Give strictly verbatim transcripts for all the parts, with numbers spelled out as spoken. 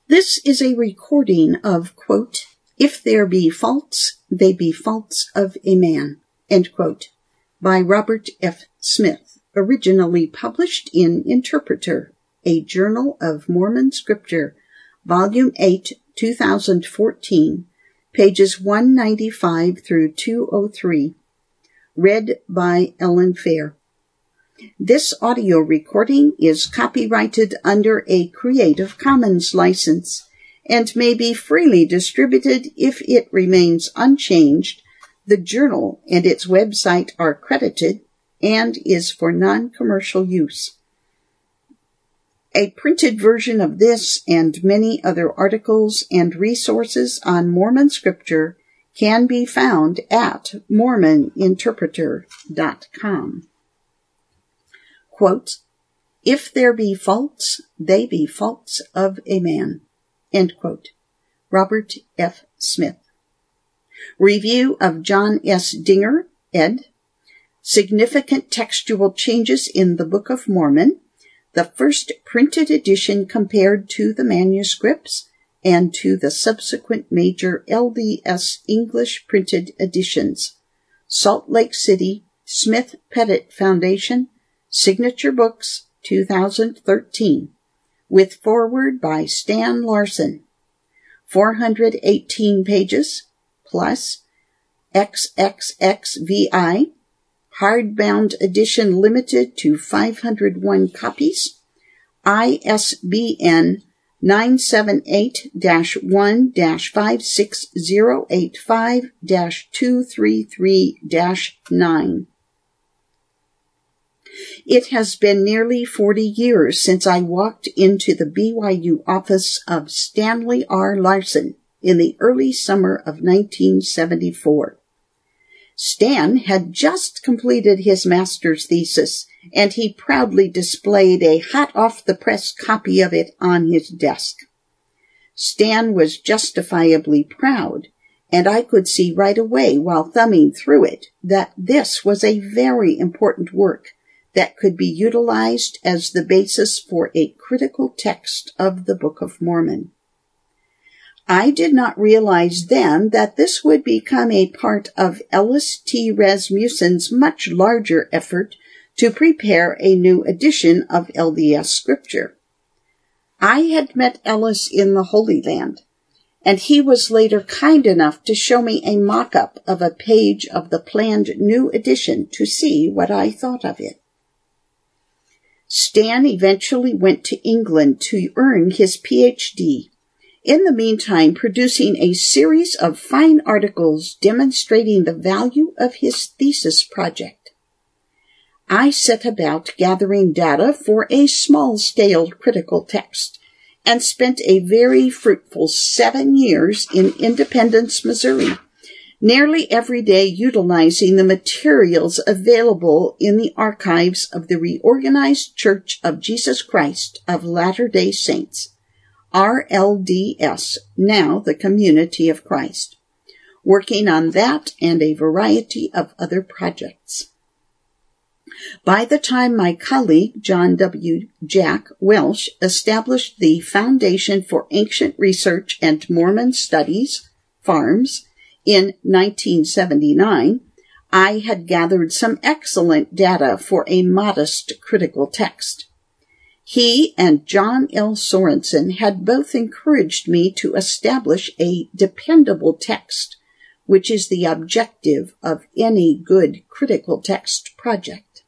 This is a recording of, quote, If There Be Faults, They Be Faults of a Man, end quote, by Robert F. Smith, originally published in Interpreter, a Journal of Mormon Scripture, Volume eight, two thousand fourteen, pages one ninety-five through two oh three, read by Ellen Fair. This audio recording is copyrighted under a Creative Commons license and may be freely distributed if it remains unchanged. The journal and its website are credited and is for non-commercial use. A printed version of this and many other articles and resources on Mormon Scripture can be found at mormon interpreter dot com. Quote, If there be faults, they be faults of a man, end quote. Robert F. Smith. Review of John S. Dinger, ed. Significant textual changes in the Book of Mormon, the first printed edition compared to the manuscripts and to the subsequent major L D S English printed editions. Salt Lake City, Smith Pettit Foundation, Signature Books, two thousand thirteen, with foreword by Stan Larson. four hundred eighteen pages, plus triple X V I, hardbound edition limited to five hundred one copies, I S B N nine seven eight dash one dash five six zero eight five dash two three three dash nine. It has been nearly forty years since I walked into the B Y U office of Stanley R. Larson in the early summer of nineteen seventy-four. Stan had just completed his master's thesis, and he proudly displayed a hot-off-the-press copy of it on his desk. Stan was justifiably proud, and I could see right away while thumbing through it that this was a very important work that could be utilized as the basis for a critical text of the Book of Mormon. I did not realize then that this would become a part of Ellis T. Rasmussen's much larger effort to prepare a new edition of L D S Scripture. I had met Ellis in the Holy Land, and he was later kind enough to show me a mock-up of a page of the planned new edition to see what I thought of it. Stan eventually went to England to earn his P H D, in the meantime producing a series of fine articles demonstrating the value of his thesis project. I set about gathering data for a small-scale critical text and spent a very fruitful seven years in Independence, Missouri, nearly every day utilizing the materials available in the archives of the Reorganized Church of Jesus Christ of Latter-day Saints, R L D S, now the Community of Christ, working on that and a variety of other projects. By the time my colleague, John W. Jack Welsh, established the Foundation for Ancient Research and Mormon Studies, FARMS, in nineteen seventy-nine, I had gathered some excellent data for a modest critical text. He and John L. Sorensen had both encouraged me to establish a dependable text, which is the objective of any good critical text project.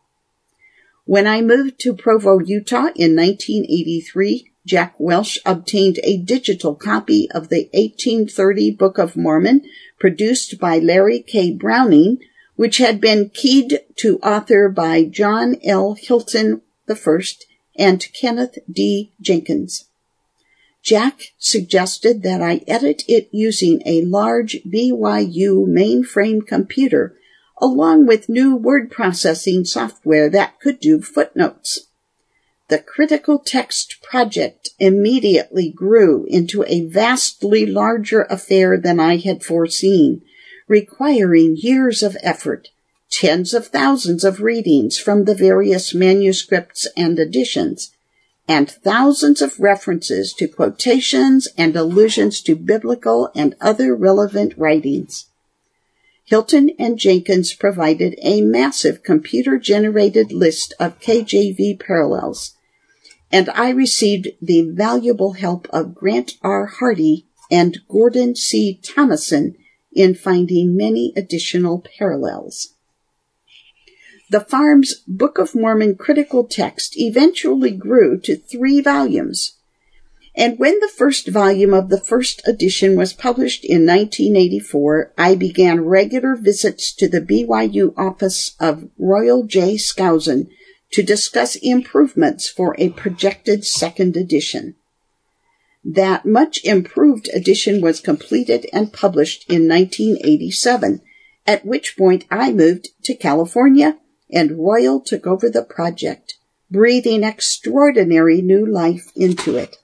When I moved to Provo, Utah in nineteen eighty-three, Jack Welsh obtained a digital copy of the eighteen thirty Book of Mormon produced by Larry K. Browning, which had been keyed to author by John L. Hilton the First and Kenneth D. Jenkins. Jack suggested that I edit it using a large B Y U mainframe computer, along with new word processing software that could do footnotes. The critical text project immediately grew into a vastly larger affair than I had foreseen, requiring years of effort, tens of thousands of readings from the various manuscripts and editions, and thousands of references to quotations and allusions to biblical and other relevant writings. Hilton and Jenkins provided a massive computer-generated list of K J V parallels, and I received the valuable help of Grant R. Hardy and Gordon C. Thomason in finding many additional parallels. The Farms Book of Mormon critical text eventually grew to three volumes, and when the first volume of the first edition was published in nineteen eighty-four, I began regular visits to the B Y U office of Royal J. Skousen to discuss improvements for a projected second edition. That much improved edition was completed and published in nineteen eighty-seven, at which point I moved to California and Royal took over the project, breathing extraordinary new life into it.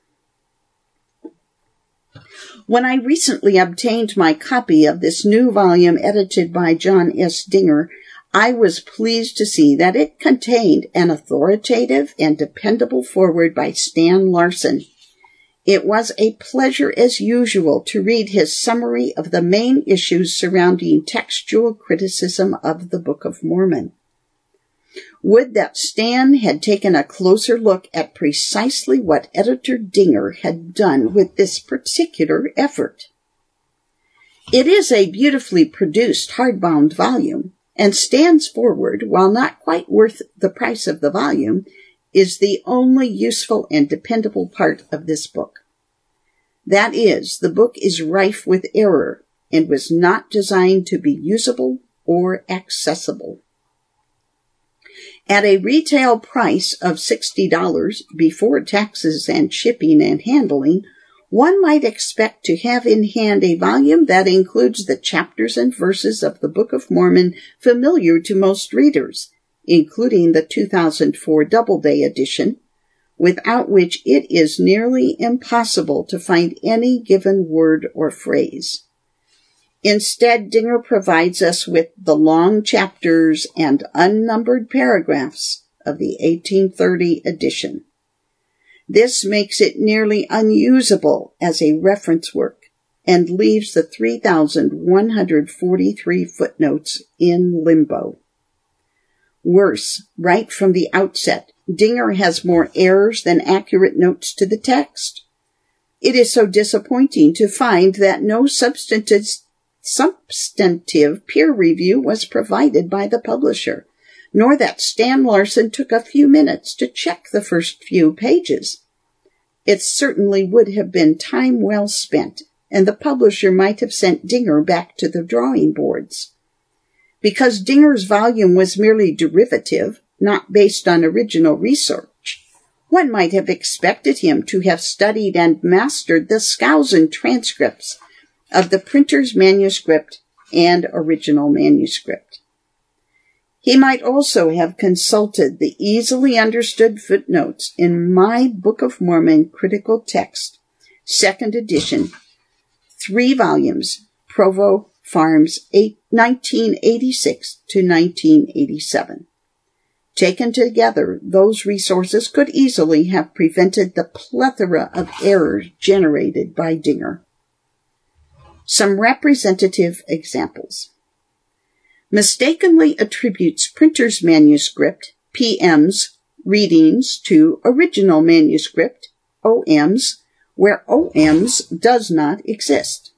When I recently obtained my copy of this new volume edited by John S. Dinger, I was pleased to see that it contained an authoritative and dependable foreword by Stan Larson. It was a pleasure as usual to read his summary of the main issues surrounding textual criticism of the Book of Mormon. Would that Stan had taken a closer look at precisely what Editor Dinger had done with this particular effort. It is a beautifully produced hardbound volume, and Stan's foreword, while not quite worth the price of the volume, is the only useful and dependable part of this book. That is, the book is rife with error and was not designed to be usable or accessible. At a retail price of sixty dollars before taxes and shipping and handling, one might expect to have in hand a volume that includes the chapters and verses of the Book of Mormon familiar to most readers, including the two thousand four Doubleday edition, without which it is nearly impossible to find any given word or phrase. Instead, Dinger provides us with the long chapters and unnumbered paragraphs of the eighteen thirty edition. This makes it nearly unusable as a reference work and leaves the three thousand one hundred forty-three footnotes in limbo. Worse, right from the outset, Dinger has more errors than accurate notes to the text. It is so disappointing to find that no substantive substantive peer review was provided by the publisher, nor that Stan Larson took a few minutes to check the first few pages. It certainly would have been time well spent, and the publisher might have sent Dinger back to the drawing boards. Because Dinger's volume was merely derivative, not based on original research, one might have expected him to have studied and mastered the Skousen transcripts of the printer's manuscript and original manuscript. He might also have consulted the easily understood footnotes in my Book of Mormon critical text, second edition, three volumes, Provo Farms, nineteen eighty-six to nineteen eighty-seven. Taken together, those resources could easily have prevented the plethora of errors generated by Dinger. Some representative examples. Mistakenly attributes printer's manuscript, P M's, readings to original manuscript, O M's, where O M's does not exist.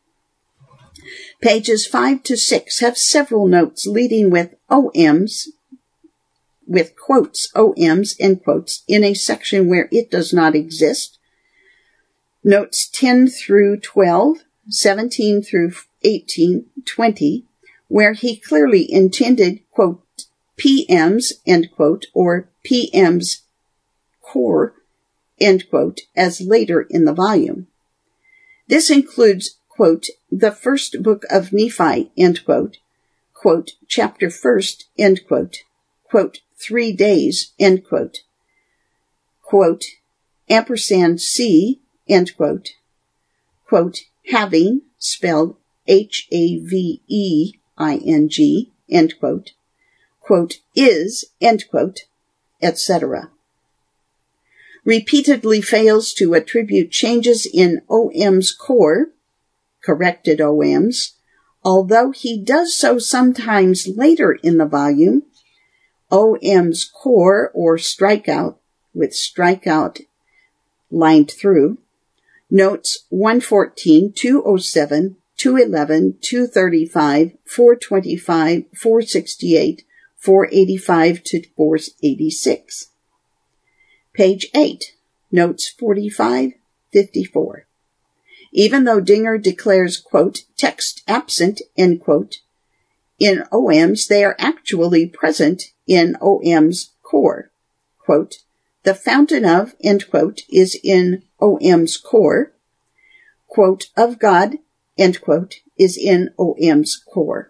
Pages five to six have several notes leading with O M's, with quotes, O M's, end quotes, in a section where it does not exist. Notes ten through twelve, seventeen through eighteen, twenty, where he clearly intended, quote, P M's, end quote, or P M's core, end quote, as later in the volume. This includes, quote, the first book of Nephi, end quote, quote, chapter first, end quote, quote, three days, end quote, quote, ampersand C, end quote, quote, having, spelled H A V E I N G, end quote, quote, is, end quote, et cetera. repeatedly fails to attribute changes in O M's core, corrected O Ms, although he does so sometimes later in the volume. O M's core, or strikeout, with strikeout lined through, notes one fourteen, two oh seven, two eleven, two thirty-five, four twenty-five, four sixty-eight, four eighty-five to four eighty-six. Page eight, notes forty-five, fifty-four. Even though Dinger declares, quote, text absent, end quote, in O Ms, they are actually present in O M's core. Quote, the fountain of, end quote, is in O M's core. Quote, of God, end quote, is in O M's core.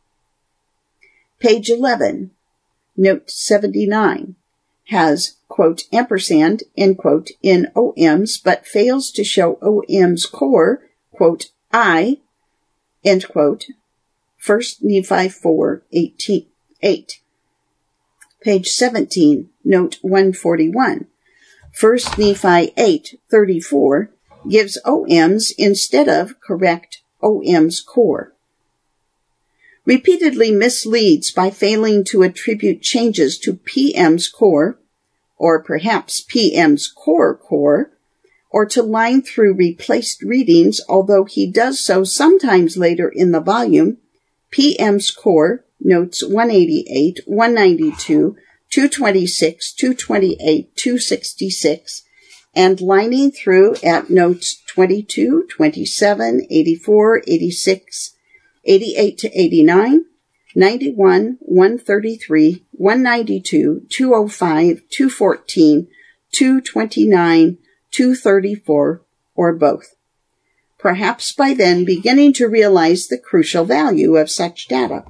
Page eleven, note seventy-nine, has, quote, ampersand, end quote, in O Ms, but fails to show O M's core, quote, I, end quote, First Nephi four, eighteen, eight. Page seventeen, note one forty-one. First Nephi eight, thirty-four gives O Ms instead of correct O M's core. Repeatedly misleads by failing to attribute changes to P M's core, or perhaps P M's core core, or to line through replaced readings, although he does so sometimes later in the volume. P M's core, notes one eighty-eight, one ninety-two, two twenty-six, two twenty-eight, two sixty-six, and lining through at notes twenty-two, twenty-seven, eighty-four, eighty-six, eighty-eight to eighty-nine, ninety-one, one thirty-three, one ninety-two, two oh five, two fourteen, two twenty-nine, two thirty-four, or both. Perhaps by then beginning to realize the crucial value of such data.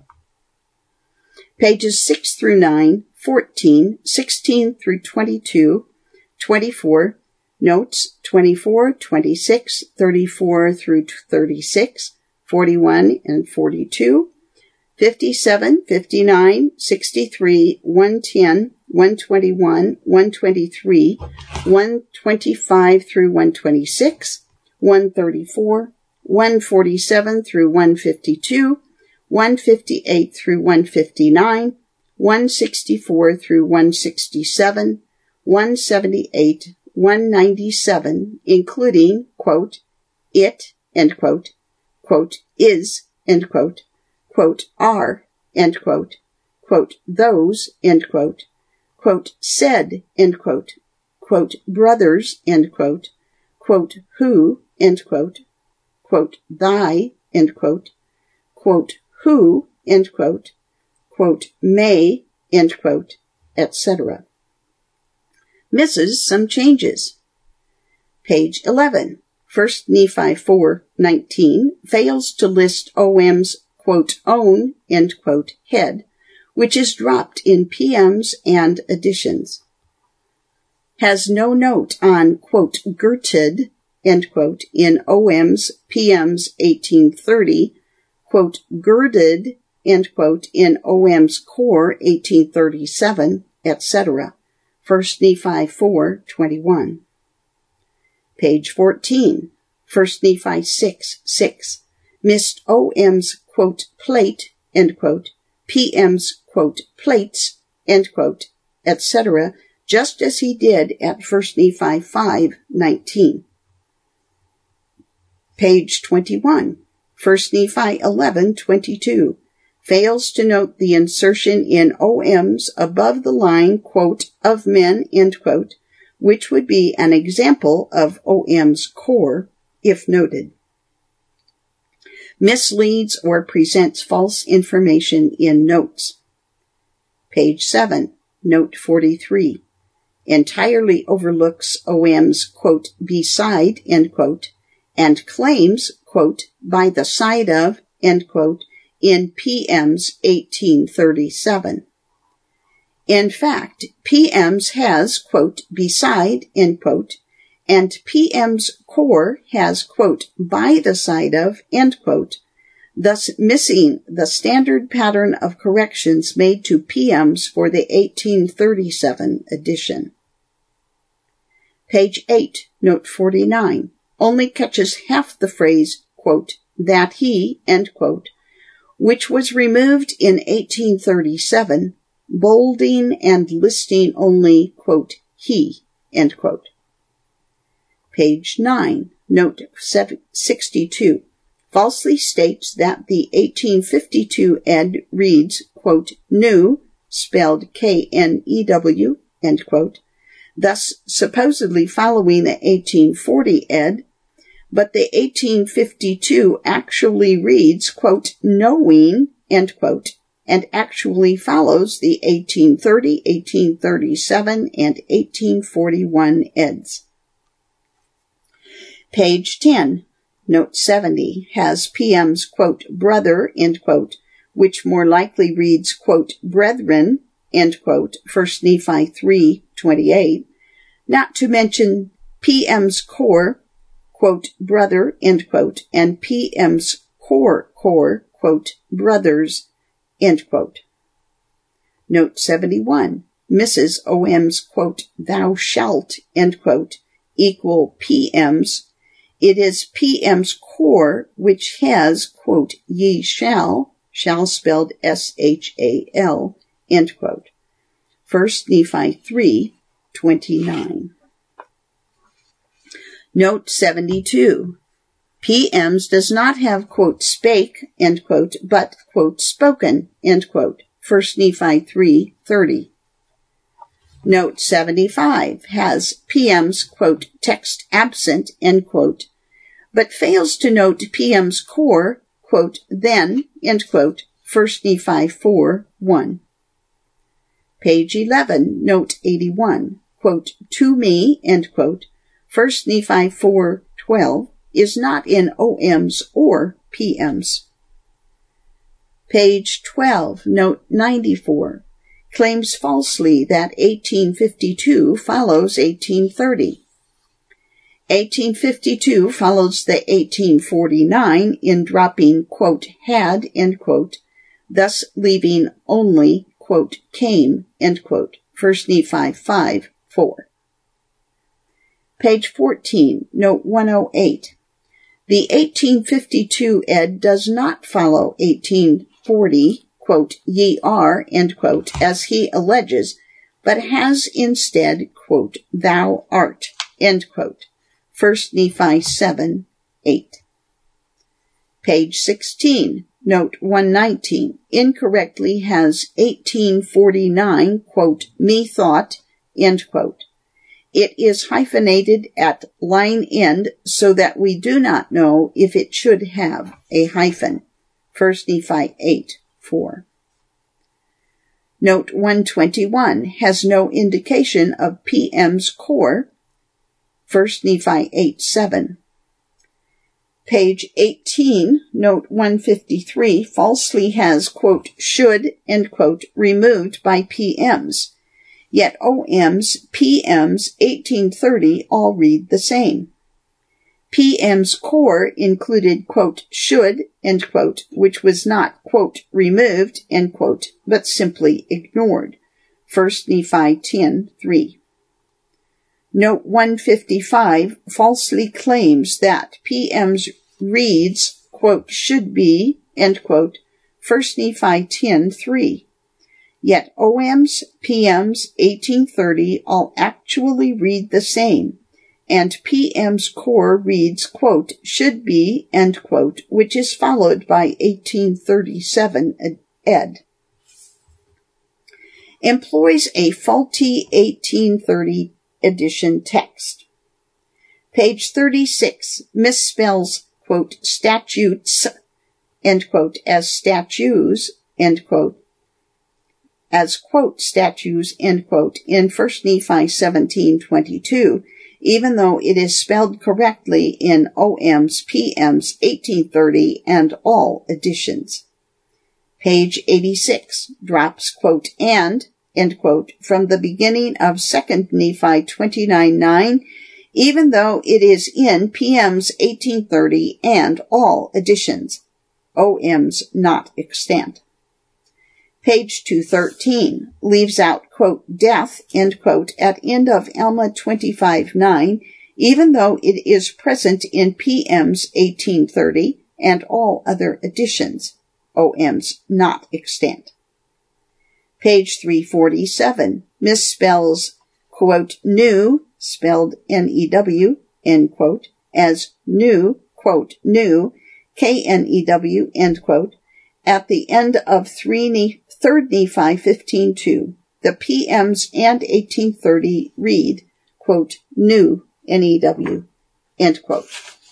Pages six through nine, fourteen, sixteen through twenty-two, twenty-four, notes twenty-four, twenty-six, thirty-four through thirty-six, forty-one and forty-two, fifty-seven, fifty-nine, sixty-three, one ten, one twenty-one, one twenty-three, one twenty-five through one twenty-six, one thirty-four, one forty-seven through one fifty-two, one fifty-eight through one fifty-nine, one sixty-four through one sixty-seven, one seventy-eight, one ninety-seven, including, quote, it, end quote, quote, is, end quote, quote, are, end quote, quote, those, end quote, quote, said, end quote, quote, brothers, end quote, quote, who, end quote, quote, thy, end quote, quote, who, end quote, quote, may, end quote, et cetera. Misses some changes. Page eleven. First Nephi four, nineteen fails to list O M's, quote, own, end quote, head, which is dropped in P Ms and additions. Has no note on, quote, girted, end quote, in O M's, P M's eighteen thirty, quote, girded, end quote, in O M's core eighteen thirty-seven, et cetera. First Nephi four, twenty-one. Page fourteen. First Nephi six, six. Missed O M's, quote, plate, end quote, P M's, quote, plates, end quote, et cetera, just as he did at First Nephi five, nineteen. Page twenty-one. First Nephi eleven, twenty-two. Fails to note the insertion in O M's above the line, quote, of men, end quote, which would be an example of O M's core, if noted. Misleads or presents false information in notes. Page seven, note forty-three. Entirely overlooks O M's, quote, beside, end quote, and claims, quote, by the side of, end quote, in P M's eighteen thirty-seven. In fact, P M's has, quote, beside, end quote, and P M's core has, quote, by the side of, end quote, thus missing the standard pattern of corrections made to P M's for the eighteen thirty-seven edition. Page eight, note forty-nine, only catches half the phrase, quote, that he, end quote, which was removed in eighteen thirty-seven, bolding and listing only, quote, he, end quote. Page nine, note sixty-two, falsely states that the eighteen fifty-two ed reads, quote, knew, spelled K N E W, end quote, thus supposedly following the eighteen forty ed, but the eighteen fifty-two actually reads, quote, knowing, end quote, and actually follows the eighteen thirty, eighteen thirty-seven, and eighteen forty-one eds. Page ten, note seventy, has P M's, quote, brother, end quote, which more likely reads, quote, brethren, end quote, First Nephi three twenty-eight, not to mention P M's core, quote, brother, end quote, and P M's core, core, quote, brothers, end quote. Note seventy-one, Missus O M's, quote, thou shalt, end quote, equal P M's. It is P M's core which has, quote, ye shall, shall spelled S H A L, end quote. First Nephi three twenty-nine. Note seventy-two. P M's does not have, quote, spake, end quote, but, quote, spoken, end quote. First Nephi three thirty. Note seventy-five has P M's, quote, text absent, end quote, but fails to note P M's core, quote, then, end quote, First Nephi four one. Page eleven, note eighty-one, quote, to me, end quote, First Nephi four twelve, is not in O M's or P M's. Page twelve, note ninety-four, claims falsely that eighteen fifty-two follows eighteen thirty. eighteen fifty-two follows the eighteen forty-nine in dropping, quote, had, end quote, thus leaving only, quote, came, end quote, First Nephi five four. Page fourteen, note one oh eight. The eighteen fifty-two ed does not follow eighteen forty, quote, ye are, end quote, as he alleges, but has instead, quote, thou art, end quote, First Nephi seven eight. Page sixteen, note one nineteen, incorrectly has eighteen forty-nine, quote, me thought, end quote. It is hyphenated at line end so that we do not know if it should have a hyphen. First Nephi eight four. Note one twenty-one has no indication of P M's core. First Nephi eight seven. Page eighteen, note one fifty-three, falsely has, quote, should, end quote, removed by P M's. Yet O M's, P M's, eighteen thirty all read the same. P M's core included, quote, should, end quote, which was not, quote, removed, end quote, but simply ignored. First Nephi ten three. Note one fifty-five falsely claims that P M's reads, quote, should be, end quote, First Nephi ten three. Yet O M's, P M's, eighteen thirty all actually read the same, and P M's core reads, quote, should be, end quote, which is followed by eighteen thirty-seven ed. Employs a faulty eighteen thirty edition text. Page thirty-six misspells, quote, statutes, end quote, as statues, end quote, as, quote, statues, end quote, in First Nephi seventeen twenty-two, even though it is spelled correctly in O M's, P M's, eighteen thirty, and all editions. Page eighty-six drops, quote, and, end quote, from the beginning of Second Nephi twenty-nine nine, even though it is in P M's eighteen thirty and all editions. O M's not extant. Page two thirteen leaves out, quote, quote, death, end quote, at end of Alma twenty-five nine, even though it is present in P M's eighteen thirty and all other editions, O M's not extant. Page three forty-seven misspells, quote, new, spelled N E W, end quote, as new, quote, new, K N E W, end quote, at the end of three, third Nephi fifteen two. The P Ms and eighteen thirty read, quote, new, N E W, end quote.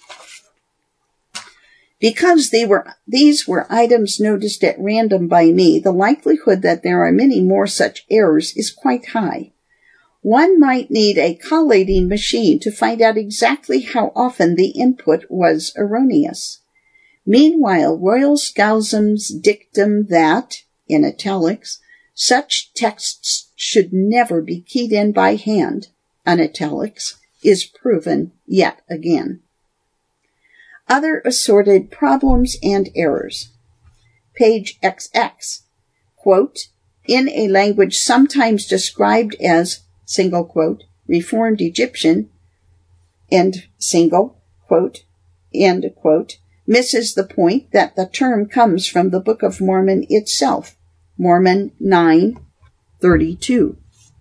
Because they were, these were items noticed at random by me, the likelihood that there are many more such errors is quite high. One might need a collating machine to find out exactly how often the input was erroneous. Meanwhile, Royal Scousum's dictum that, in italics, such texts should never be keyed in by hand, unitalics, is proven yet again. Other assorted problems and errors. Page X X, quote, in a language sometimes described as, single quote, Reformed Egyptian, end single quote, end quote, misses the point that the term comes from the Book of Mormon itself, Mormon nine thirty-two.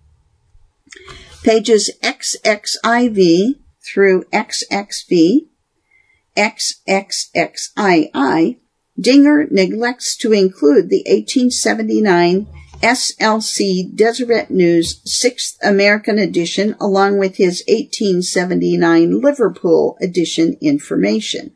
Pages X X I V through X X V, X X X I I, Dinger neglects to include the eighteen seventy-nine S L C Deseret News sixth American edition along with his eighteen seventy-nine Liverpool edition information.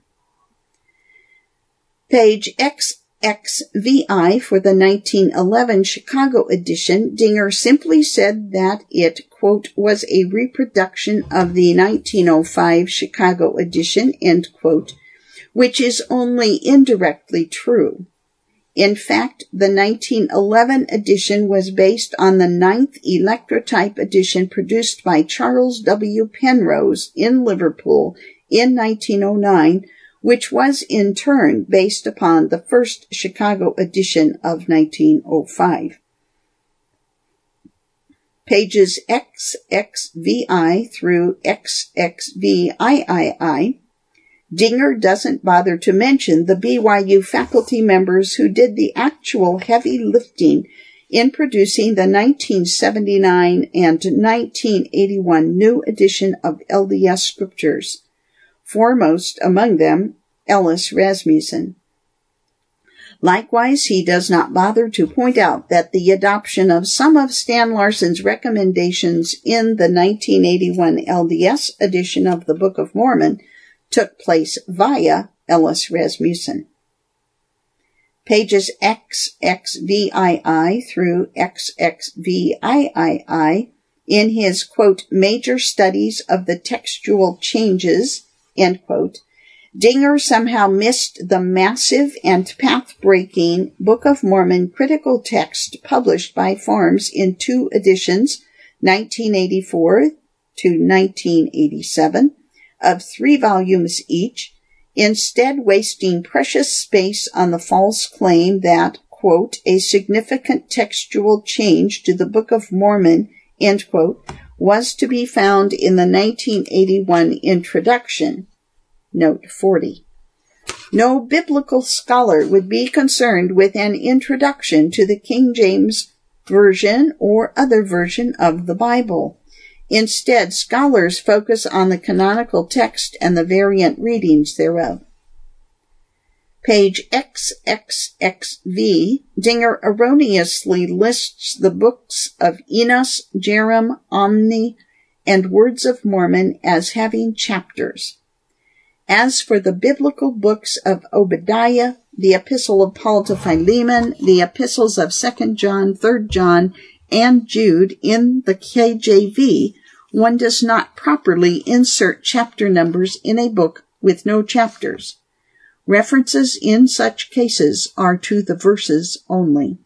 Page X X V I for the nineteen eleven Chicago edition, Dinger simply said that it, quote, was a reproduction of the nineteen oh five Chicago edition, end quote, which is only indirectly true. In fact, the nineteen eleven edition was based on the ninth electrotype edition produced by Charles W. Penrose in Liverpool in nineteen oh nine, which was in turn based upon the first Chicago edition of nineteen oh five. Pages X X V I through X X V I I I, Dinger doesn't bother to mention the B Y U faculty members who did the actual heavy lifting in producing the nineteen seventy-nine and nineteen eighty-one new edition of L D S Scriptures. Foremost among them, Ellis Rasmussen. Likewise, he does not bother to point out that the adoption of some of Stan Larson's recommendations in the nineteen eighty-one L D S edition of the Book of Mormon took place via Ellis Rasmussen. Pages X X V I I through X X V I I I in his, quote, major studies of the textual changes, end quote, Dinger somehow missed the massive and path-breaking Book of Mormon critical text published by Farms in two editions, nineteen eighty-four to nineteen eighty-seven, of three volumes each, instead wasting precious space on the false claim that, quote, a significant textual change to the Book of Mormon, end quote, was to be found in the nineteen eighty-one introduction. Note forty. No biblical scholar would be concerned with an introduction to the King James Version or other version of the Bible. Instead, scholars focus on the canonical text and the variant readings thereof. Page X X X V, Dinger erroneously lists the books of Enos, Jerem, Omni, and Words of Mormon as having chapters. As for the biblical books of Obadiah, the Epistle of Paul to Philemon, the Epistles of Second John, Third John, and Jude in the K J V, one does not properly insert chapter numbers in a book with no chapters. References in such cases are to the verses only.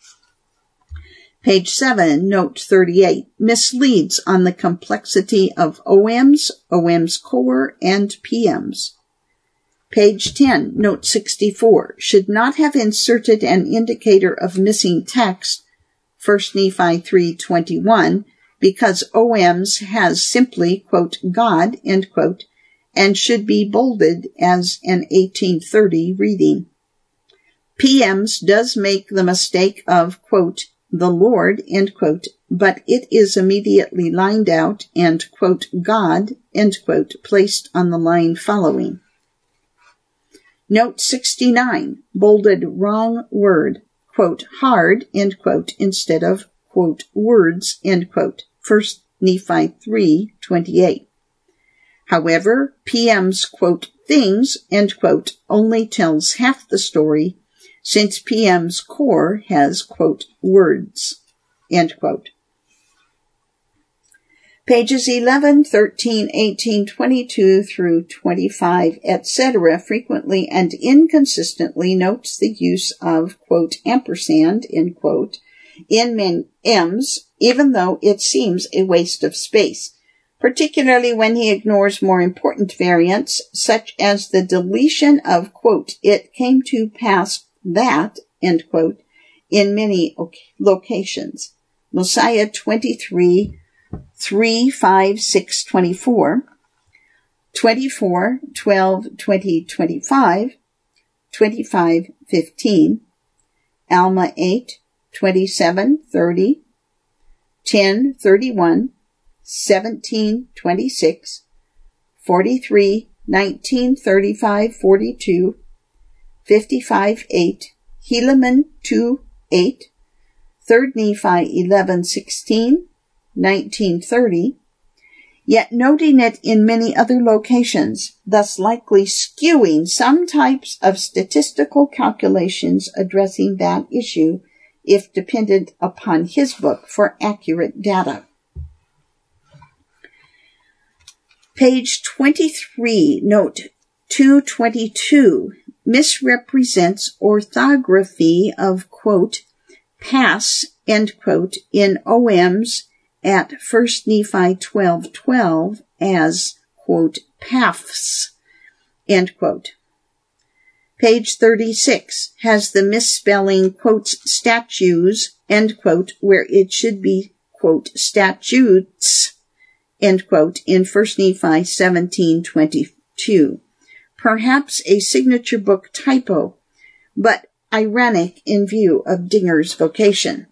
Page seven, note thirty-eight, misleads on the complexity of O Ms, O Ms core, and P Ms. Page ten, note sixty-four, should not have inserted an indicator of missing text First Nephi three twenty-one, because O M's has simply, quote, God, end quote, and should be bolded as an eighteen thirty reading. P M's does make the mistake of, quote, the Lord, end quote, but it is immediately lined out and, quote, God, end quote, placed on the line following. Note sixty-nine, bolded wrong word, quote, hard, end quote, instead of, quote, words, end quote, First Nephi three twenty-eight. However, P M's, quote, things, end quote, only tells half the story, since P M's core has, quote, words, end quote. Pages eleven, thirteen, eighteen, twenty-two through twenty-five, et cetera frequently and inconsistently notes the use of, quote, ampersand, end quote, in men M's, even though it seems a waste of space, particularly when he ignores more important variants, such as the deletion of, quote, it came to pass that, end quote, in many locations. Mosiah twenty-three, three, five, six, twenty-four, twenty-four, twelve, twenty, twenty-five, twenty-five, fifteen, Alma eight, twenty-seven, thirty, ten, thirty-one, seventeen, twenty-six, forty-three, nineteen, thirty-five, forty-two, fifty-five, eight, Helaman two, eight, Third Nephi eleven, sixteen, nineteen thirty, yet noting it in many other locations, thus likely skewing some types of statistical calculations addressing that issue if dependent upon his book for accurate data. Page twenty-three, note two twenty-two, misrepresents orthography of, quote, pass, end quote, in O M's at First Nephi twelve twelve as, quote, paths, end quote. Page thirty-six has the misspelling, quotes, statues, end quote, where it should be, quote, statutes, end quote, in First Nephi seventeen twenty-two. Perhaps a signature book typo, but ironic in view of Dinger's vocation.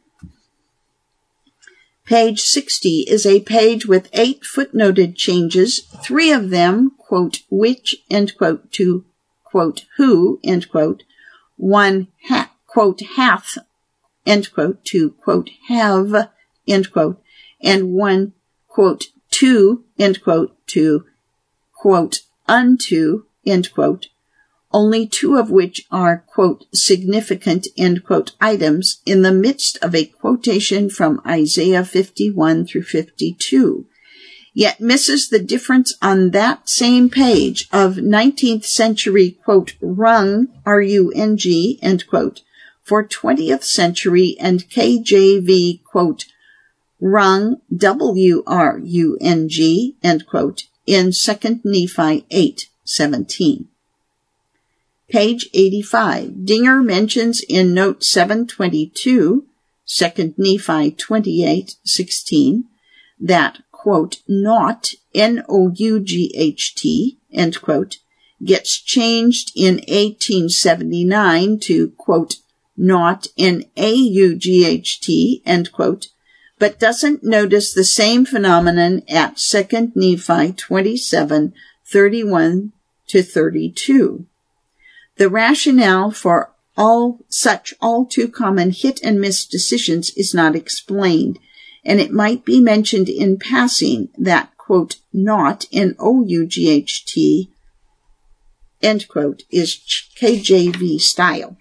Page sixty is a page with eight footnoted changes, three of them, quote, which, end quote, to, quote, who, end quote, one, ha, quote, hath, end quote, to, quote, have, end quote, and one, quote, to, end quote, to, quote, unto, end quote, only two of which are, quote, significant, end quote, items in the midst of a quotation from Isaiah fifty-one through fifty-two, yet misses the difference on that same page of nineteenth century, quote, rung, R U N G, end quote, for twentieth century and K J V, quote, rung, W R U N G, end quote, in Second Nephi eight seventeen. Page eighty-five. Dinger mentions in note seven twenty-two, Second Nephi twenty-eight sixteen, that, quote, not, N O U G H T, end quote, gets changed in eighteen seventy-nine to, quote, not, N A U G H T, end quote, but doesn't notice the same phenomenon at Second Nephi twenty-seven thirty-one to thirty-two. The rationale for all such all too common hit and miss decisions is not explained, and it might be mentioned in passing that, quote, not, N O U G H T, end quote, is K J V style.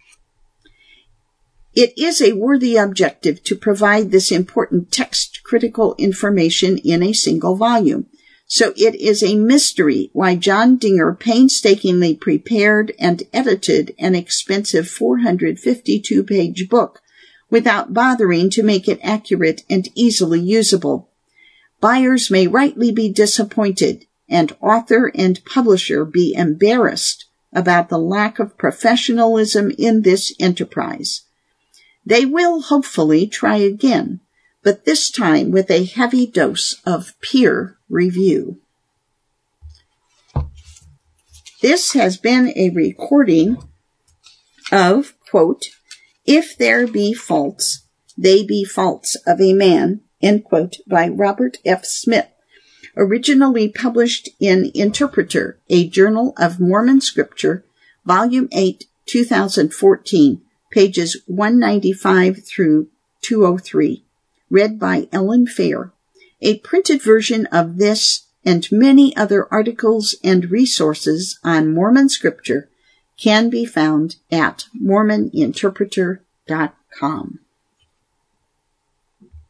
It is a worthy objective to provide this important text-critical information in a single volume, so it is a mystery why John Dinger painstakingly prepared and edited an expensive four hundred fifty-two page book without bothering to make it accurate and easily usable. Buyers may rightly be disappointed, and author and publisher be embarrassed about the lack of professionalism in this enterprise. They will hopefully try again, but this time with a heavy dose of peer review. This has been a recording of, quote, "If There Be Faults, They Be Faults of a Man," end quote, by Robert F. Smith, originally published in Interpreter, a Journal of Mormon Scripture, Volume eight, two thousand fourteen, pages one ninety-five through two oh three, read by Ellen Fair. A printed version of this and many other articles and resources on Mormon Scripture can be found at mormon interpreter dot com.